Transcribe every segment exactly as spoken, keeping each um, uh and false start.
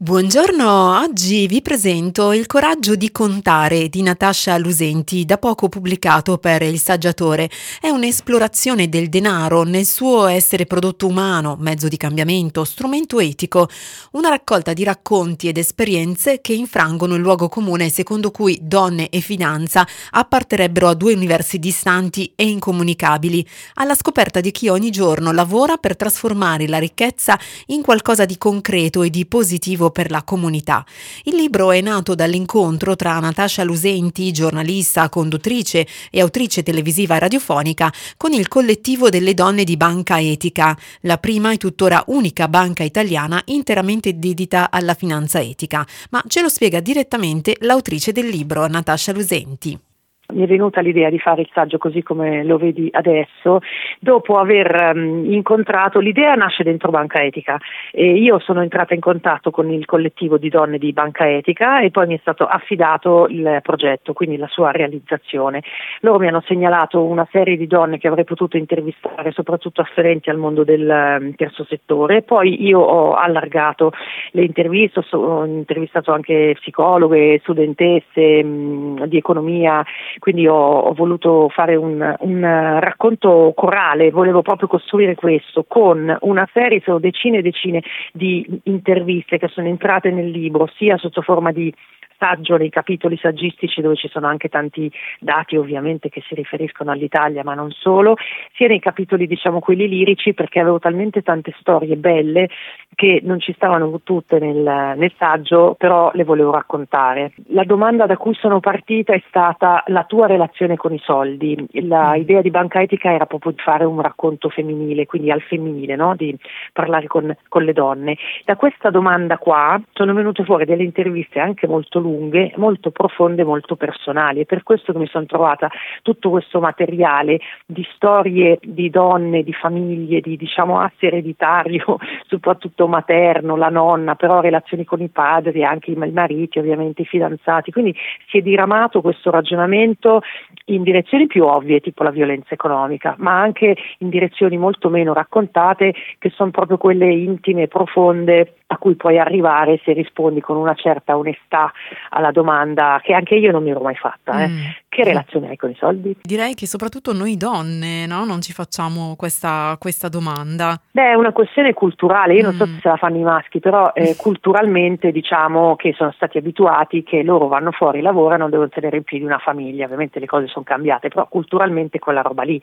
Buongiorno, oggi vi presento Il coraggio di contare di Natascia Lusenti, da poco pubblicato per Il Saggiatore. È un'esplorazione del denaro nel suo essere prodotto umano, mezzo di cambiamento, strumento etico, una raccolta di racconti ed esperienze che infrangono il luogo comune secondo cui donne e finanza apparterebbero a due universi distanti e incomunicabili, alla scoperta di chi ogni giorno lavora per trasformare la ricchezza in qualcosa di concreto e di positivo per la comunità. Il libro è nato dall'incontro tra Natascia Lusenti, giornalista, conduttrice e autrice televisiva e radiofonica, con il collettivo delle donne di Banca Etica, la prima e tuttora unica banca italiana interamente dedita alla finanza etica. Ma ce lo spiega direttamente l'autrice del libro, Natascia Lusenti. Mi è venuta l'idea di fare il saggio così come lo vedi adesso, dopo aver um, incontrato, l'idea nasce dentro Banca Etica e io sono entrata in contatto con il collettivo di donne di Banca Etica e poi mi è stato affidato il progetto, quindi la sua realizzazione. Loro mi hanno segnalato una serie di donne che avrei potuto intervistare, soprattutto afferenti al mondo del um, terzo settore, poi io ho allargato le interviste, ho intervistato anche psicologhe, studentesse um, di economia. Quindi ho, ho voluto fare un, un racconto corale, volevo proprio costruire questo con una serie, sono decine e decine di interviste che sono entrate nel libro, sia sotto forma di saggio nei capitoli saggistici dove ci sono anche tanti dati ovviamente che si riferiscono all'Italia ma non solo, sia nei capitoli diciamo quelli lirici, perché avevo talmente tante storie belle che non ci stavano tutte nel, nel saggio, però le volevo raccontare. La domanda da cui sono partita è stata la tua relazione con i soldi. La idea di Banca Etica era proprio di fare un racconto femminile, quindi al femminile, no? Di parlare con, con le donne. Da questa domanda qua sono venute fuori delle interviste anche molto lunghe, molto profonde, molto personali, e per questo che mi sono trovata tutto questo materiale di storie di donne, di famiglie, di diciamo asse ereditario, soprattutto materno, la nonna, però relazioni con i padri, anche i mariti, ovviamente i fidanzati, quindi si è diramato questo ragionamento in direzioni più ovvie, tipo la violenza economica, ma anche in direzioni molto meno raccontate, che sono proprio quelle intime e profonde a cui puoi arrivare se rispondi con una certa onestà alla domanda che anche io non mi ero mai fatta. Eh. Mm. Che relazione hai con i soldi? Direi che soprattutto noi donne, no? Non ci facciamo questa, questa domanda. Beh, è una questione culturale, io mm. non so se se la fanno i maschi, però eh, culturalmente diciamo che sono stati abituati che loro vanno fuori, lavorano, devono tenere in piedi una famiglia, ovviamente le cose sono cambiate, però culturalmente quella roba lì.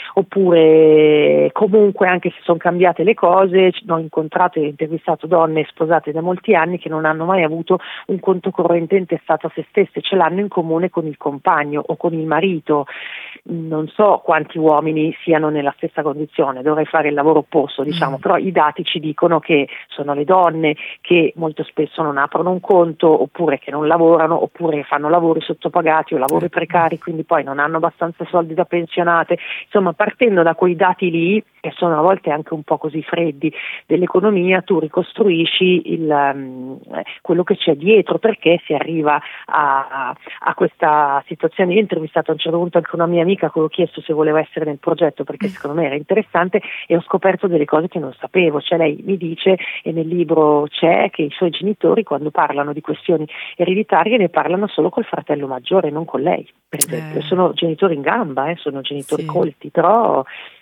Oppure comunque anche se sono cambiate le cose, ho incontrato e intervistato donne sposate da molti anni che non hanno mai avuto un conto corrente intestato a se stesse, ce l'hanno in comune con il compagno o con il marito. Non so quanti uomini siano nella stessa condizione, dovrei fare il lavoro opposto, diciamo, mm. però i dati ci dicono che sono le donne che molto spesso non aprono un conto, oppure che non lavorano, oppure fanno lavori sottopagati o lavori precari, quindi poi non hanno abbastanza soldi da pensionate. Insomma, partendo da quei dati lì, che sono a volte anche un po' così freddi dell'economia, tu ricostruisci il, um, quello che c'è dietro, perché si arriva a, a questa situazione. Io ho intervistato a un certo punto anche una mia amica che ho chiesto se voleva essere nel progetto perché secondo me era interessante, e ho scoperto delle cose che non sapevo. Cioè lei mi dice, e nel libro c'è, che i suoi genitori quando parlano di questioni ereditarie ne parlano solo col fratello maggiore, non con lei, per esempio. Eh. Sono genitori in gamba, eh, sono genitori sì. colti, però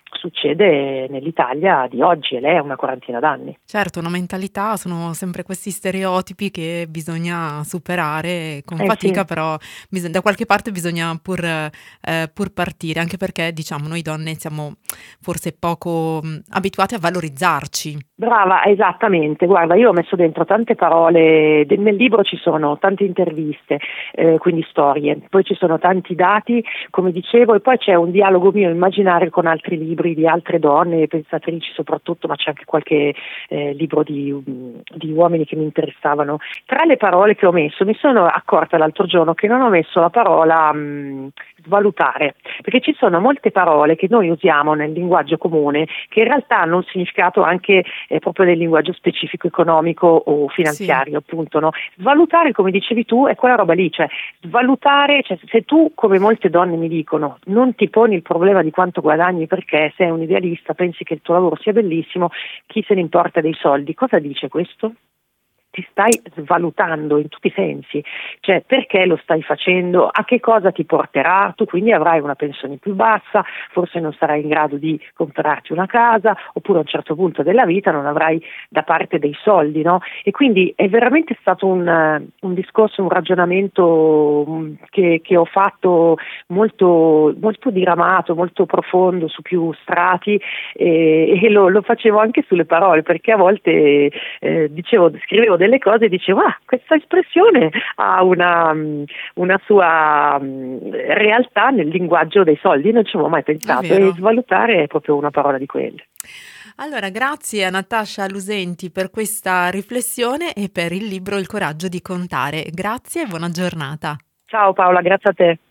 succede nell'Italia di oggi, e lei ha una quarantina d'anni. Certo, una mentalità, sono sempre questi stereotipi che bisogna superare con eh fatica, sì. però bisog- da qualche parte bisogna pur, eh, pur partire, anche perché diciamo noi donne siamo forse poco mh, abituate a valorizzarci. Brava, esattamente. Guarda, io ho messo dentro tante parole, de- nel libro ci sono tante interviste, eh, quindi storie, poi ci sono tanti dati, come dicevo, e poi c'è un dialogo mio immaginario con altri libri di altre donne, pensatrici soprattutto, ma c'è anche qualche eh, libro di, di uomini che mi interessavano. Tra le parole che ho messo, mi sono accorta l'altro giorno che non ho messo la parola mh, svalutare, perché ci sono molte parole che noi usiamo nel linguaggio comune che in realtà hanno un significato anche eh, proprio nel linguaggio specifico economico o finanziario, sì. appunto, no? Svalutare, come dicevi tu, è quella roba lì, cioè svalutare, cioè, se tu, come molte donne mi dicono, non ti poni il problema di quanto guadagni perché sei un idealista, pensi che il tuo lavoro sia bellissimo, chi se ne importa dei soldi, cosa dice questo? ti stai svalutando in tutti i sensi, cioè perché lo stai facendo, a che cosa ti porterà, tu quindi avrai una pensione più bassa, forse non sarai in grado di comprarti una casa, oppure a un certo punto della vita non avrai da parte dei soldi, no? E quindi è veramente stato un, un discorso, un ragionamento um, che, che ho fatto molto, molto diramato, molto profondo su più strati, e, e lo, lo facevo anche sulle parole, perché a volte eh, dicevo, scrivevo delle cose e dicevo ah, questa espressione ha una, una sua um, realtà nel linguaggio dei soldi, non ci avevo mai pensato, e svalutare è proprio una parola di quelle. Allora, grazie a Natascia Lusenti per questa riflessione e per il libro Il coraggio di contare. Grazie e buona giornata. Ciao Paola, grazie a te.